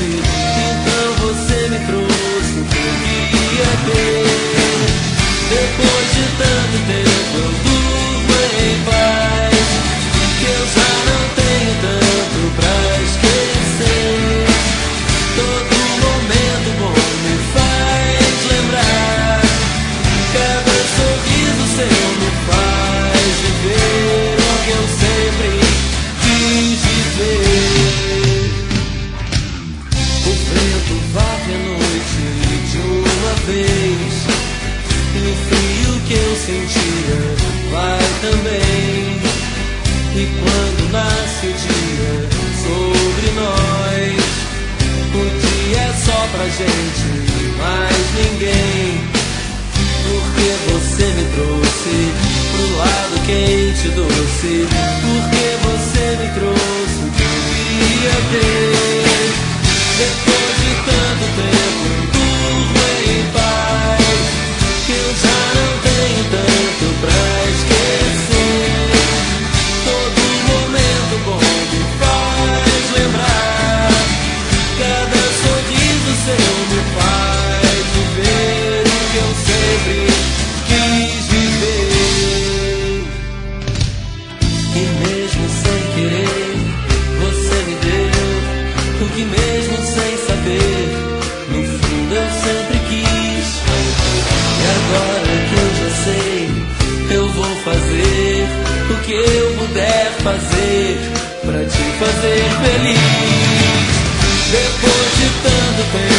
trouxe. Então você me trouxe o que eu queria ter. Depois de tanto tempo eu durmo em paz, que eu já não tenho tanto pra esquecer. Todo momento bom me faz lembrar, cada sorriso seu me faz viver o que eu sempre quis viver. O vento varre a noite de uma vez, e o frio que eu sentia vai também. E quando nasce o dia sobre nós, o dia é só pra gente e mais ninguém. Porque você me trouxe pro lado quente e doce, porque você me trouxe o que eu queria ter. Depois de tanto tempo eu durmo em paz, que eu já não tenho tanto pra esquecer. Todo momento bom me faz lembrar, cada sorriso seu me faz viver o que eu sempre quis viver. E mesmo sem querer, você me deu o que mesmo sem saber, no fundo eu sempre quis. E agora que eu já sei, eu vou fazer o que eu puder fazer pra te fazer feliz. Depois de tanto tempo